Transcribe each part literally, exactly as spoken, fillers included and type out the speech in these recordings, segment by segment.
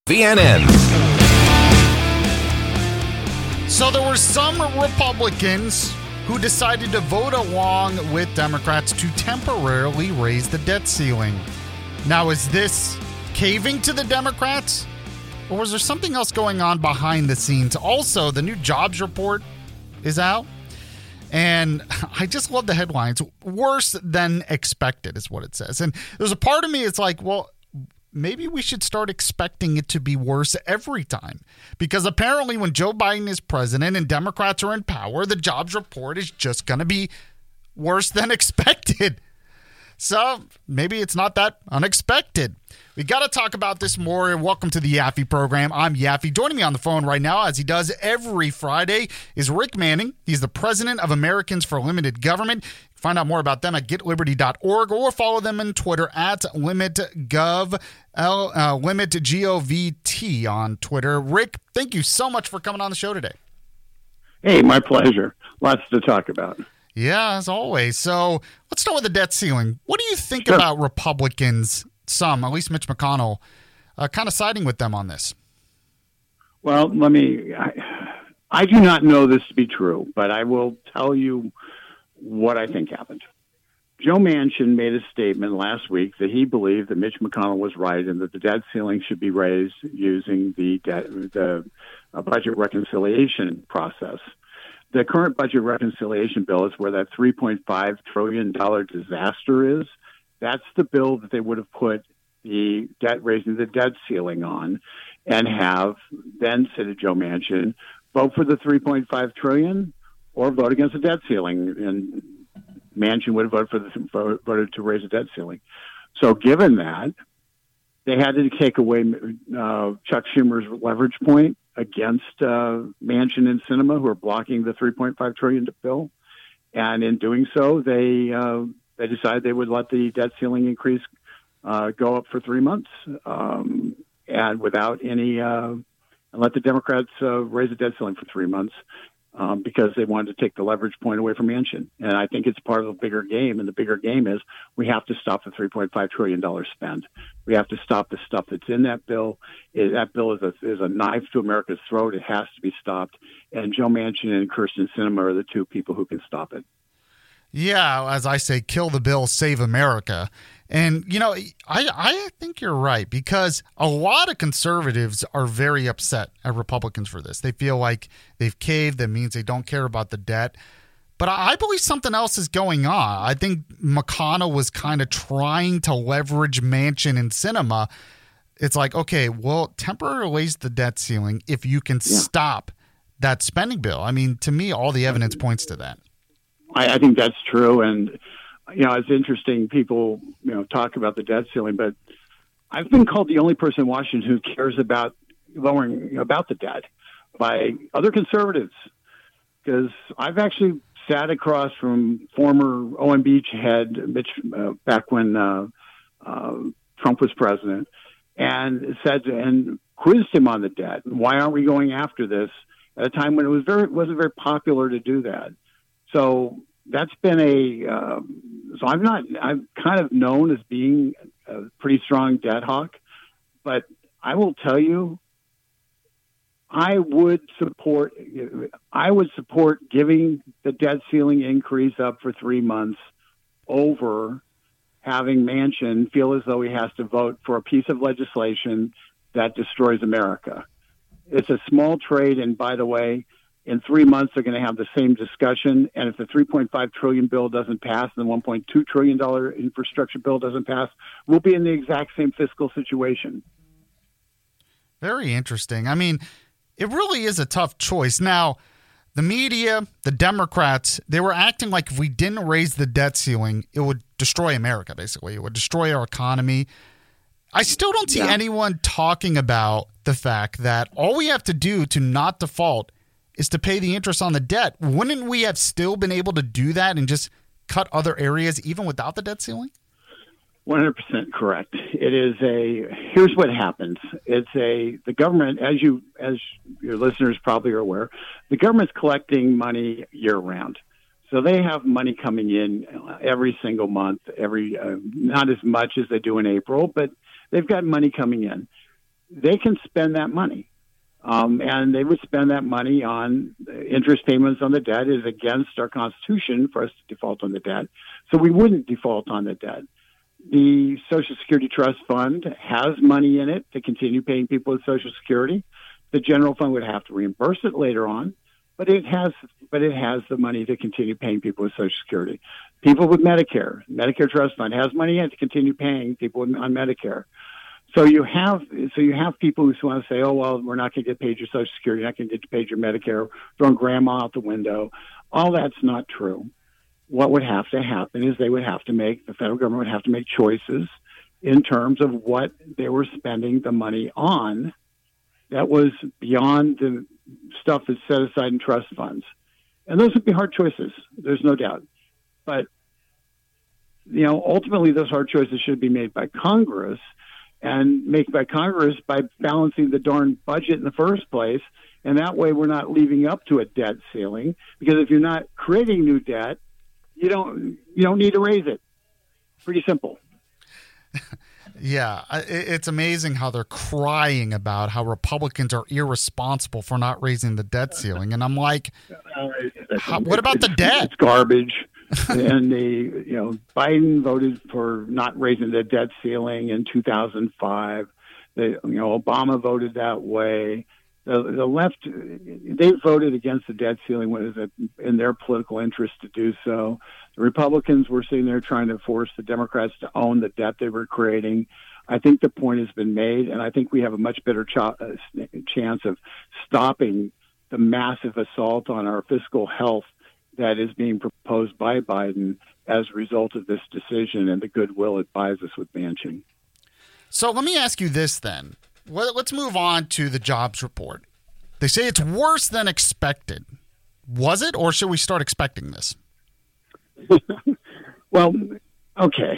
V N N. So there were some Republicans who decided to vote along with Democrats to temporarily raise the debt ceiling. Now, is this caving to the Democrats, or was there something else going on behind the scenes? Also, the new jobs report is out, and I just love the headlines. Worse than expected is what it says. And there's a part of me that's like, well, maybe we should start expecting it to be worse every time. Because apparently when Joe Biden is president and Democrats are in power, the jobs report is just going to be worse than expected. So maybe it's not that unexpected. We got to talk about this more. Welcome to the Yaffe program. I'm Yaffe. Joining me on the phone right now, as he does every Friday, is Rick Manning. He's the president of Americans for Limited Government. Find out more about them at get liberty dot org or follow them on Twitter at LimitGov, L, uh, Limit G O V T on Twitter. Rick, thank you so much for coming on the show today. Hey, my pleasure. Lots to talk about. Yeah, as always. So let's start with the debt ceiling. What do you think Sure. about Republicans, some, at least Mitch McConnell, uh, kind of siding with them on this? Well, let me, I, I do not know this to be true, but I will tell you what I think happened. Joe Manchin made a statement last week that he believed that Mitch McConnell was right and that the debt ceiling should be raised using the debt, the uh, budget reconciliation process. The current budget reconciliation bill is where that three point five trillion dollars disaster is. That's the bill that they would have put the debt, raising the debt ceiling on, and have then said to Joe Manchin, vote for the three point five trillion dollars or vote against the debt ceiling. And Manchin would have voted for the, voted to raise the debt ceiling. So given that, they had to take away uh, Chuck Schumer's leverage point against uh, Manchin and Sinema, who are blocking the three point five trillion dollars bill. And in doing so, they uh, they decided they would let the debt ceiling increase uh, go up for three months um, and without any, uh, and let the Democrats uh, raise the debt ceiling for three months. Um, because they wanted to take the leverage point away from Manchin. And I think it's part of a bigger game. And the bigger game is we have to stop the three point five trillion dollars spend. We have to stop the stuff that's in that bill. It, that bill is a, is a knife to America's throat. It has to be stopped. And Joe Manchin and Kyrsten Sinema are the two people who can stop it. Yeah, as I say, kill the bill, save America. And, you know, I, I think you're right, because a lot of conservatives are very upset at Republicans for this. They feel like they've caved. That means they don't care about the debt. But I believe something else is going on. I think McConnell was kind of trying to leverage Manchin and Sinema. It's like, okay, well, temporarily raise the debt ceiling if you can yeah. stop that spending bill. I mean, to me, all the evidence points to that. I, I think that's true. And, you know, it's interesting. People, you know, talk about the debt ceiling, but I've been called the only person in Washington who cares about lowering about the debt by other conservatives, because I've actually sat across from former O M B head Mitch uh, back when uh, uh, Trump was president, and said and quizzed him on the debt. Why aren't we going after this at a time when it was very wasn't very popular to do that? So that's been a, um, so I'm not, I'm kind of known as being a pretty strong debt hawk, but I will tell you, I would support, I would support giving the debt ceiling increase up for three months over having Manchin feel as though he has to vote for a piece of legislation that destroys America. It's a small trade, and by the way, in three months, they're going to have the same discussion. And if the three point five trillion dollars bill doesn't pass and the one point two trillion dollars infrastructure bill doesn't pass, we'll be in the exact same fiscal situation. Very interesting. I mean, it really is a tough choice. Now, the media, the Democrats, they were acting like if we didn't raise the debt ceiling, it would destroy America, basically. It would destroy our economy. I still don't see yeah. anyone talking about the fact that all we have to do to not default is to pay the interest on the debt. Wouldn't we have still been able to do that and just cut other areas even without the debt ceiling? one hundred percent correct. It is a, here's what happens. It's a, the government, as you, as your listeners probably are aware, the government's collecting money year round. So they have money coming in every single month, every, uh, not as much as they do in April, but they've got money coming in. they can spend that money. Um, and they would spend that money on interest payments on the debt. It is against our Constitution for us to default on the debt. So we wouldn't default on the debt. The Social Security Trust Fund has money in it to continue paying people with Social Security. The general fund would have to reimburse it later on, but it has but it has the money to continue paying people with Social Security. People with Medicare, Medicare Trust Fund has money in it to continue paying people on Medicare. So you have so you have people who want to say, oh, well, we're not going to get paid your Social Security, you're not going to get paid your Medicare, throwing grandma out the window. All that's not true. What would have to happen is they would have to make, the federal government would have to make choices in terms of what they were spending the money on that was beyond the stuff that's set aside in trust funds. And those would be hard choices, there's no doubt. But, you know, ultimately those hard choices should be made by Congress, and made by Congress by balancing the darn budget in the first place. And that way we're not leaving up to a debt ceiling, because if you're not creating new debt, you don't you don't need to raise it. Pretty simple. Yeah, it's amazing how they're crying about how Republicans are irresponsible for not raising the debt ceiling. And I'm like, uh, how, what about the debt? It's garbage. And the, you know, Biden voted for not raising the debt ceiling in two thousand five. The, you know, Obama voted that way. The, the left, they voted against the debt ceiling when it was in their political interest to do so. The Republicans were sitting there trying to force the Democrats to own the debt they were creating. I think the point has been made, and I think we have a much better ch- uh, chance of stopping the massive assault on our fiscal health that is being proposed by Biden as a result of this decision and the goodwill it buys us with Manchin. So let me ask you this then. Let's move on to the jobs report. They say it's worse than expected. Was it, or should we start expecting this? Well, okay.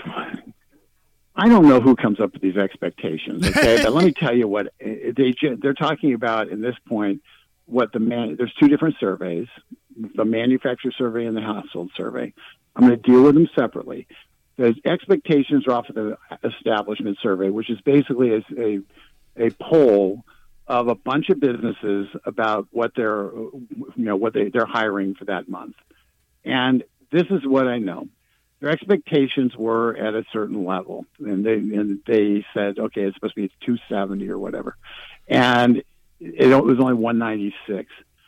I don't know who comes up with these expectations, okay? But let me tell you what they, they're talking about in this point. What the man, there's two different surveys, the manufacturer survey and the household survey. I'm going to deal with them separately. The expectations are off of the establishment survey, which is basically a, a, a poll of a bunch of businesses about what they're, you know, what they, they're hiring for that month. And this is what I know. Their expectations were at a certain level, and they and they said, okay, it's supposed to be two seventy or whatever, and it was only one ninety-six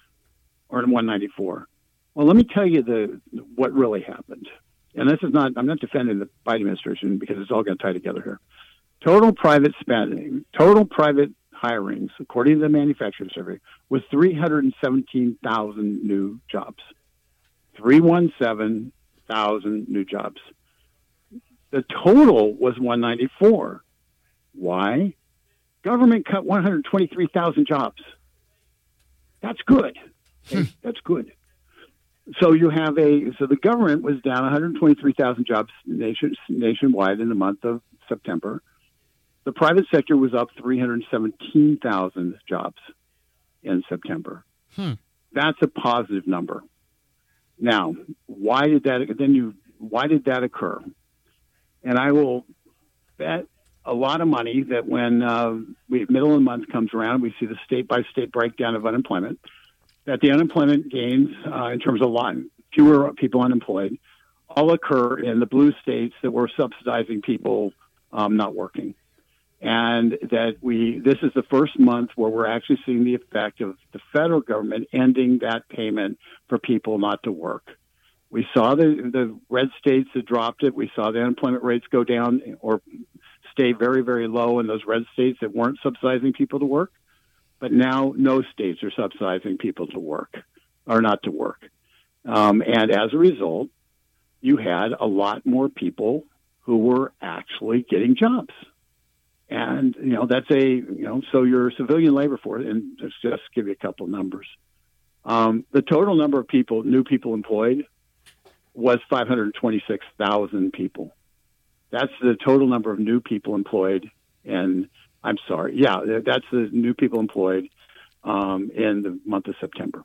or one ninety-four. Well, let me tell you the what really happened. And this is not, I'm not defending the Biden administration because it's all going to tie together here. Total private spending, total private hirings, according to the manufacturing survey, was three hundred seventeen thousand new jobs. three hundred seventeen thousand new jobs. The total was one ninety-four. Why? Government cut one hundred twenty-three thousand jobs. That's good. Okay? That's good. So you have a, so the government was down one hundred twenty-three thousand jobs nation, nationwide in the month of September. The private sector was up three hundred seventeen thousand jobs in September. Hmm. That's a positive number. Now, why did that, then you, why did that occur? And I will bet a lot of money that when uh, we, middle of the month comes around, we see the state-by-state breakdown of unemployment, that the unemployment gains uh, in terms of lot, fewer people unemployed all occur in the blue states that were subsidizing people um, not working. And that we, this is the first month where we're actually seeing the effect of the federal government ending that payment for people not to work. We saw the, the red states that dropped it. We saw the unemployment rates go down or stay very, very low in those red states that weren't subsidizing people to work. But now no states are subsidizing people to work or not to work. Um, and as a result, you had a lot more people who were actually getting jobs. And, you know, that's a, you know, so your civilian labor force, and let's just give you a couple of numbers. Um, the total number of people, new people employed, was five hundred twenty-six thousand people. That's the total number of new people employed. And I'm sorry. Yeah, that's the new people employed um, in the month of September.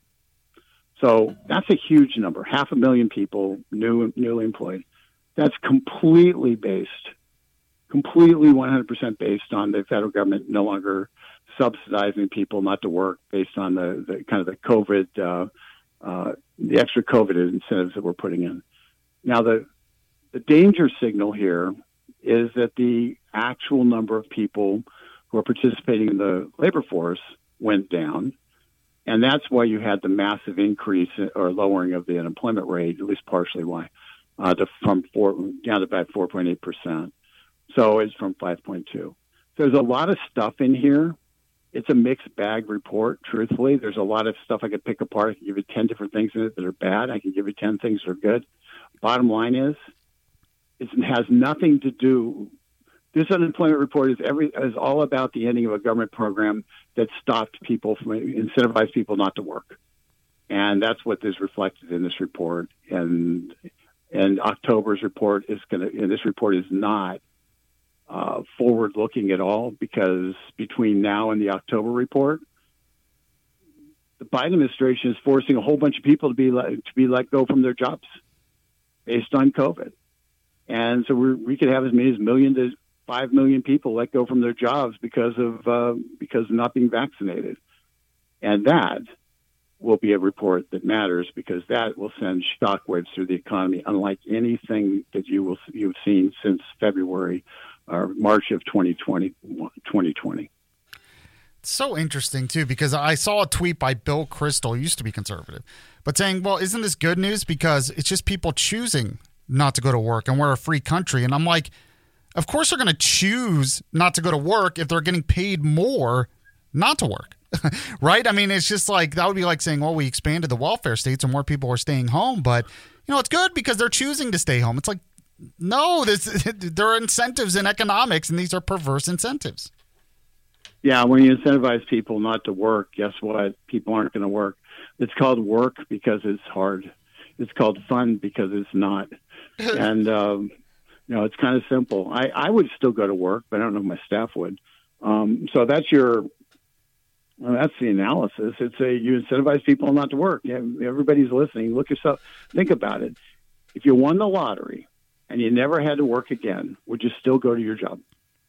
So that's a huge number, half a million people new, newly employed. That's completely based completely one hundred percent based on the federal government no longer subsidizing people not to work based on the, the kind of the COVID, uh, uh, the extra COVID incentives that we're putting in. Now, the the danger signal here is that the actual number of people who are participating in the labor force went down, and that's why you had the massive increase or lowering of the unemployment rate, at least partially why, uh, to, from four down to about four point eight percent. So it's from five point two. So there's a lot of stuff in here. It's a mixed bag report, truthfully. There's a lot of stuff I could pick apart. I can give you ten different things in it that are bad. I can give you ten things that are good. Bottom line is, it has nothing to do. This unemployment report is every is all about the ending of a government program that stopped people from incentivized people not to work, and that's what is reflected in this report. And and October's report is going to. And this report is not uh, forward-looking at all, because between now and the October report, the Biden administration is forcing a whole bunch of people to be let, to be let go from their jobs based on COVID. And so we're, we could have as many as a million to five million people let go from their jobs because of uh, because of not being vaccinated. And that will be a report that matters, because that will send shockwaves through the economy, unlike anything that you will you've seen since February or March of twenty twenty. It's so interesting, too, because I saw a tweet by Bill Kristol, who used to be conservative, but saying, well, isn't this good news? Because it's just people choosing not to go to work, and we're a free country. And I'm like, of course they're going to choose not to go to work if they're getting paid more not to work, right? I mean, it's just like, that would be like saying, well, we expanded the welfare states and more people are staying home, but, you know, it's good because they're choosing to stay home. It's like, no, this, there are incentives in economics, and these are perverse incentives. Yeah, when you incentivize people not to work, guess what? People aren't going to work. It's called work because it's hard. It's called fun because it's not. And, um, you know, it's kind of simple. I, I would still go to work, but I don't know if my staff would. Um, so that's your, well, that's the analysis. It's a, you incentivize people not to work. Yeah, everybody's listening. Look yourself, think about it. If you won the lottery and you never had to work again, would you still go to your job?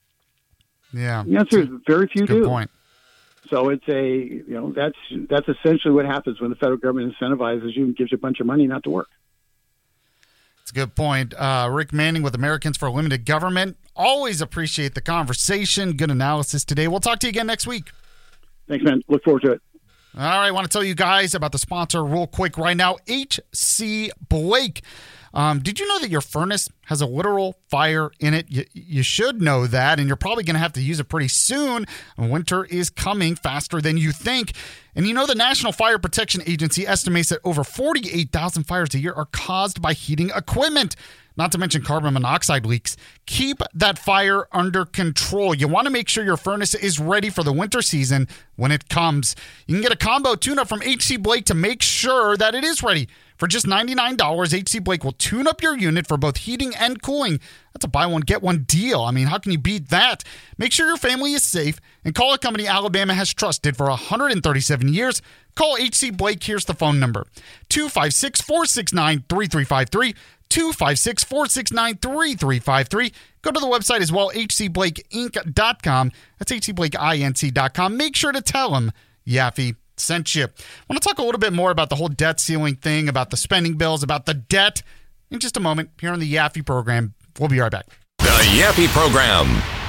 Yeah. The answer is very few do. Good point. So it's a, you know, that's that's essentially what happens when the federal government incentivizes you and gives you a bunch of money not to work. It's a good point. Uh, Rick Manning with Americans for Limited Government. Always appreciate the conversation. Good analysis today. We'll talk to you again next week. Thanks, man. Look forward to it. All right. I want to tell you guys about the sponsor real quick right now, H C Blake. Um, did you know that your furnace has a literal fire in it? You, you should know that, and you're probably going to have to use it pretty soon. Winter is coming faster than you think. And you know the National Fire Protection Agency estimates that over forty-eight thousand fires a year are caused by heating equipment, not to mention carbon monoxide leaks. Keep that fire under control. You want to make sure your furnace is ready for the winter season when it comes. You can get a combo tune-up from H C Blake to make sure that it is ready. For just ninety-nine dollars, H C Blake will tune up your unit for both heating and cooling. That's a buy one, get one deal. I mean, how can you beat that? Make sure your family is safe and call a company Alabama has trusted for one hundred thirty-seven years. Call H C Blake. Here's the phone number, two five six, four six nine, three three five three, two five six, four six nine, three three five three. Go to the website as well, h c blake inc dot com. That's h c blake inc dot com. Make sure to tell them Yaffe sent you. I want to talk a little bit more about the whole debt ceiling thing, about the spending bills, about the debt in just a moment here on the Yaffe program. We'll be right back. The Yaffe program.